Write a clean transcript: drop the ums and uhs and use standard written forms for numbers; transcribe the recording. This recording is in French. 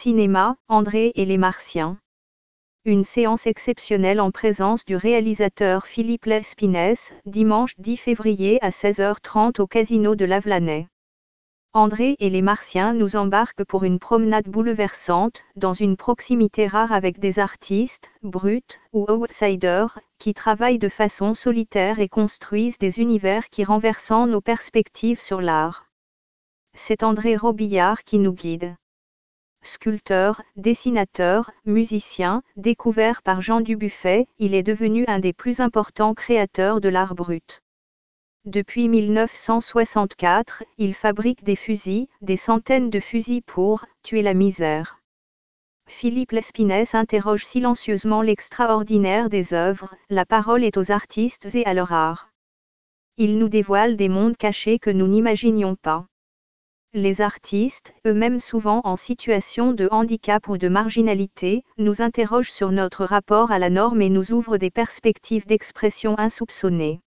Cinéma, André et les Martiens. Une séance exceptionnelle en présence du réalisateur Philippe Lespinasse, dimanche 10 février à 16h30 au Casino de Lavelanet. André et les Martiens nous embarquent pour une promenade bouleversante, dans une proximité rare avec des artistes, bruts ou outsiders, qui travaillent de façon solitaire et construisent des univers qui renversent nos perspectives sur l'art. C'est André Robillard qui nous guide. Sculpteur, dessinateur, musicien, découvert par Jean Dubuffet, il est devenu un des plus importants créateurs de l'art brut. Depuis 1964, il fabrique des fusils, des centaines de fusils pour tuer la misère. Philippe Lespinasse interroge silencieusement l'extraordinaire des œuvres, la parole est aux artistes et à leur art. Il nous dévoile des mondes cachés que nous n'imaginions pas. Les artistes, eux-mêmes souvent en situation de handicap ou de marginalité, nous interrogent sur notre rapport à la norme et nous ouvrent des perspectives d'expression insoupçonnées.